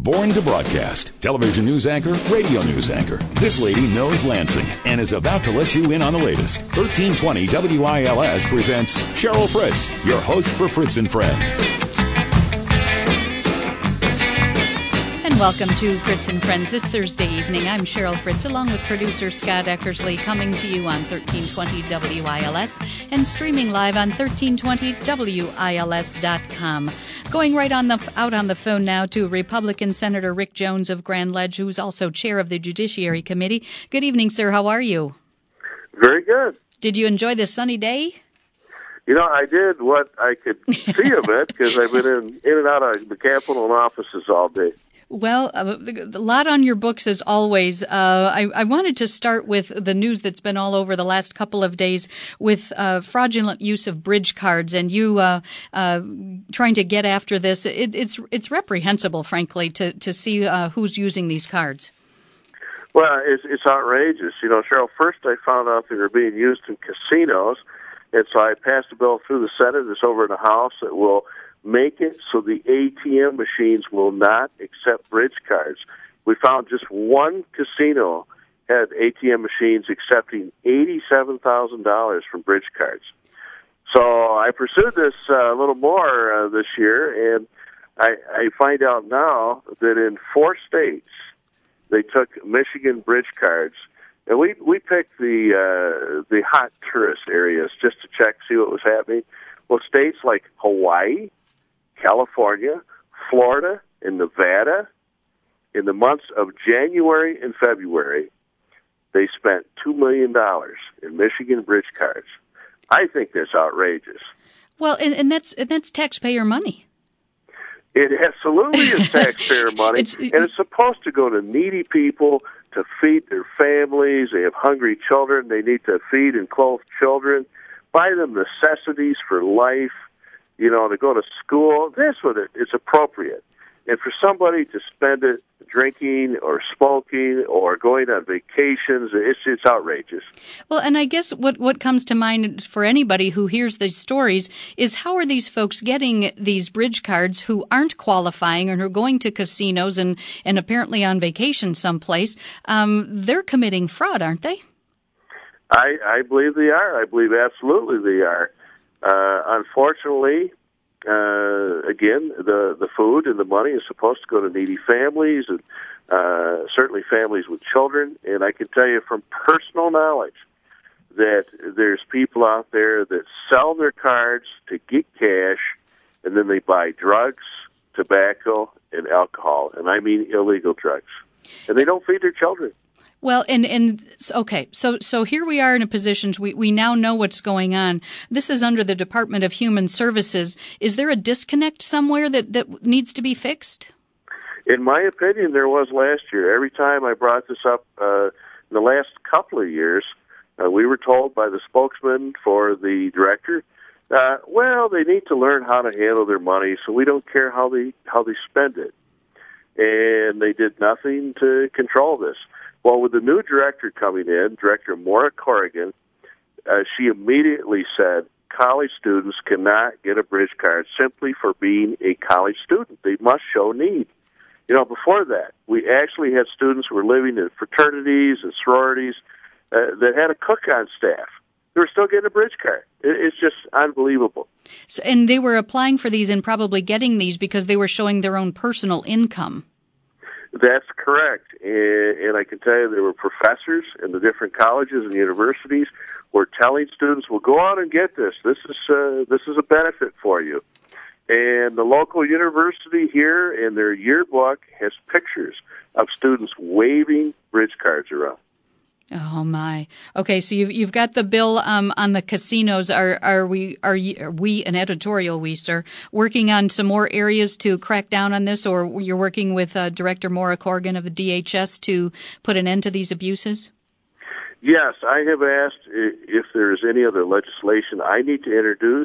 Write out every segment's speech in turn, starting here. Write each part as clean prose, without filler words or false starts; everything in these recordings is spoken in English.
Born to broadcast, television news anchor, radio news anchor. This lady knows Lansing and is about to let you in on the latest. 1320 WILS presents Cheryl Fritz, your host for Fritz and Friends. And welcome to Fritz and Friends this Thursday evening. I'm Cheryl Fritz along with producer Scott Eckersley, coming to you on 1320 WILS and streaming live on 1320WILS.com. Going right out on the phone now to Republican Senator Rick Jones of Grand Ledge, who's also chair of the Judiciary Committee. Good evening, sir. How are you? Very good. Did you enjoy this sunny day? You know, I did what I could see of it because I've been in and out of the Capitol and offices all day. Well, a lot on your books as always. I wanted to start with the news that's been all over the last couple of days with fraudulent use of bridge cards, and you trying to get after this. It's reprehensible, frankly, to see who's using these cards. Well, it's outrageous. You know, Cheryl, first I found out they were being used in casinos, and so I passed a bill through the Senate. It's over in the House that will make it so the ATM machines will not accept bridge cards. We found just one casino had ATM machines accepting $87,000 from bridge cards. So I pursued this a little more this year, and I find out now that in 4 states they took Michigan bridge cards, and we picked the hot tourist areas just to check, see what was happening. Well, states like Hawaii, California, Florida, and Nevada, in the months of January and February, they spent $2 million in Michigan bridge cards. I think that's outrageous. Well, and that's taxpayer money. It absolutely is taxpayer money, and it's supposed to go to needy people to feed their families. They have hungry children. They need to feed and clothe children, buy them necessities for life, you know, to go to school. That's what it's appropriate. And for somebody to spend it drinking or smoking or going on vacations, it's outrageous. Well, and I guess what comes to mind for anybody who hears these stories is how are these folks getting these bridge cards who aren't qualifying and who are going to casinos and apparently on vacation someplace? They're committing fraud, aren't they? I believe they are. I believe absolutely they are. Unfortunately, again, the food and the money is supposed to go to needy families and certainly families with children. And I can tell you from personal knowledge that there's people out there that sell their cards to get cash, and then they buy drugs, tobacco, and alcohol. And I mean illegal drugs. And they don't feed their children. Well, okay, so here we are in a position, we now know what's going on. This is under the Department of Human Services. Is there a disconnect somewhere that needs to be fixed? In my opinion, there was last year. Every time I brought this up in the last couple of years, we were told by the spokesman for the director, well, they need to learn how to handle their money, so we don't care how they spend it. And they did nothing to control this. Well, with the new director coming in, Director Maura Corrigan, she immediately said college students cannot get a bridge card simply for being a college student. They must show need. You know, before that, we actually had students who were living in fraternities and sororities that had a cook on staff. They were still getting a bridge card. It's just unbelievable. So, and they were applying for these and probably getting these because they were showing their own personal income. That's correct, and I can tell you there were professors in the different colleges and universities were telling students, "Well, go out and get this. This is a benefit for you." And the local university here in their yearbook has pictures of students waving bridge cards around. Oh my! Okay, so you've got the bill on the casinos. Are we an editorial we, sir, working on some more areas to crack down on this, or you're working with Director Maura Corrigan of the DHS to put an end to these abuses? Yes, I have asked if there is any other legislation I need to introduce,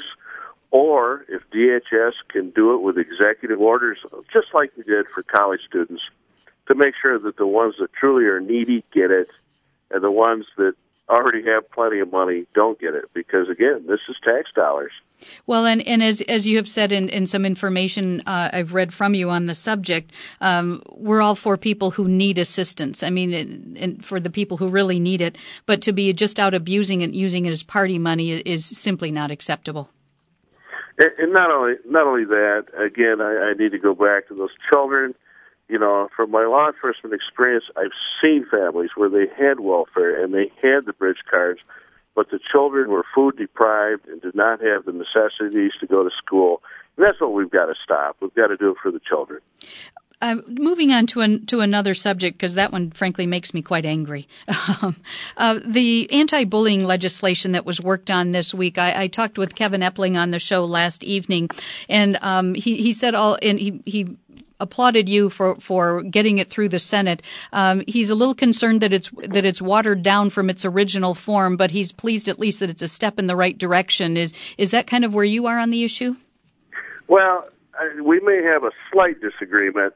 or if DHS can do it with executive orders, just like we did for college students, to make sure that the ones that truly are needy get it, and the ones that already have plenty of money don't get it, because, again, this is tax dollars. Well, and as you have said in some information I've read from you on the subject, we're all for people who need assistance. I mean, and for the people who really need it. But to be just out abusing it, using it as party money is simply not acceptable. And not only that, again, I need to go back to those children. You know, from my law enforcement experience, I've seen families where they had welfare and they had the bridge cards, but the children were food deprived and did not have the necessities to go to school. And that's what we've got to stop. We've got to do it for the children. Moving on to another subject, because that one, frankly, makes me quite angry. The anti-bullying legislation that was worked on this week, I talked with Kevin Epling on the show last evening, and he said he applauded you for getting it through the Senate. He's a little concerned that it's watered down from its original form, but he's pleased at least that it's a step in the right direction. Is that kind of where you are on the issue? Well, we may have a slight disagreement.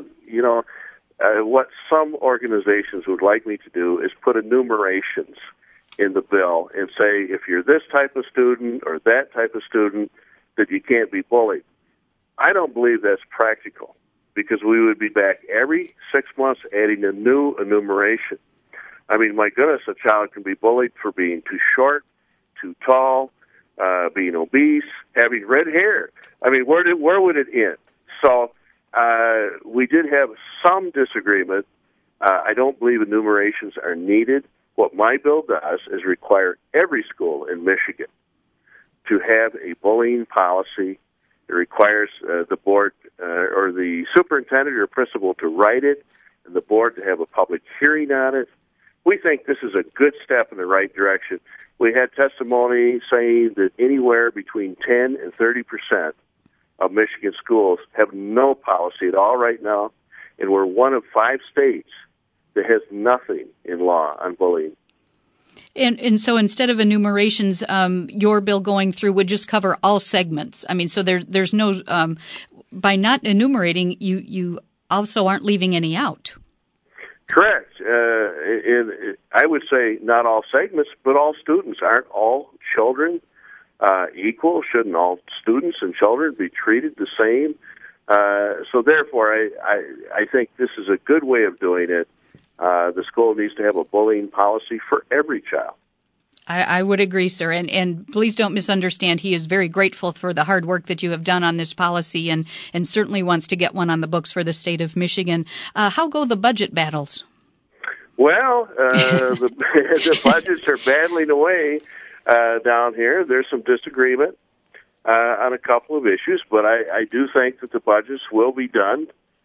What some organizations would like me to do is put enumerations in the bill and say, if you're this type of student or that type of student, that you can't be bullied. I don't believe that's practical, because we would be back every 6 months adding a new enumeration. I mean, my goodness, a child can be bullied for being too short, too tall, being obese, having red hair. I mean, where would it end? So we did have some disagreement. I don't believe enumerations are needed. What my bill does is require every school in Michigan to have a bullying policy. It requires the board or the superintendent or principal to write it, and the board to have a public hearing on it. We think this is a good step in the right direction. We had testimony saying that anywhere between 10 and 30% of Michigan schools have no policy at all right now, and we're one of 5 states that has nothing in law on bullying. And so instead of enumerations, your bill going through would just cover all segments. I mean, so there's no by not enumerating, you also aren't leaving any out. Correct. And I would say not all segments, but all students. Aren't all children equal? Shouldn't all students and children be treated the same? So therefore, I think this is a good way of doing it. The school needs to have a bullying policy for every child. I would agree, sir. And please don't misunderstand. He is very grateful for the hard work that you have done on this policy and certainly wants to get one on the books for the state of Michigan. How go the budget battles? Well, the budgets are battling away down here. There's some disagreement on a couple of issues, but I do think that the budgets will be done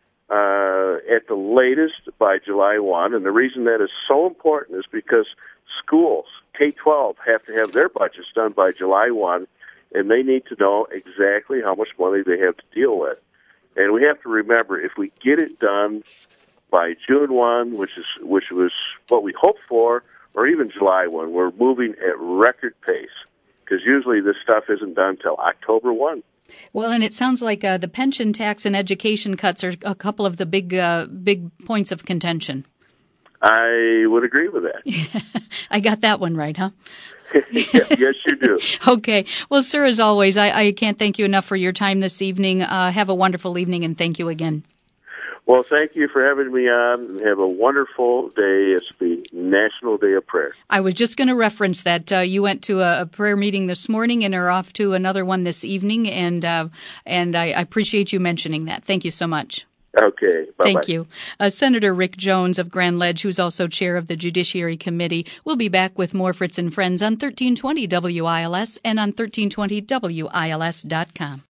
at the latest by July 1. And the reason that is so important is because schools, K-12, have to have their budgets done by July 1, and they need to know exactly how much money they have to deal with. And we have to remember, if we get it done by June 1, which was what we hoped for, or even July 1, we're moving at record pace, because usually this stuff isn't done till October 1. Well, and it sounds like the pension tax and education cuts are a couple of the big points of contention. I would agree with that. I got that one right, huh? Yes, you do. Okay. Well, sir, as always, I can't thank you enough for your time this evening. Have a wonderful evening, and thank you again. Well, thank you for having me on, and have a wonderful day. It's the National Day of Prayer. I was just going to reference that. You went to a prayer meeting this morning and are off to another one this evening, and I appreciate you mentioning that. Thank you so much. Okay. Bye-bye. Thank you. Senator Rick Jones of Grand Ledge, who's also chair of the Judiciary Committee, will be back with more Fritz and Friends on 1320 WILS and on 1320WILS.com.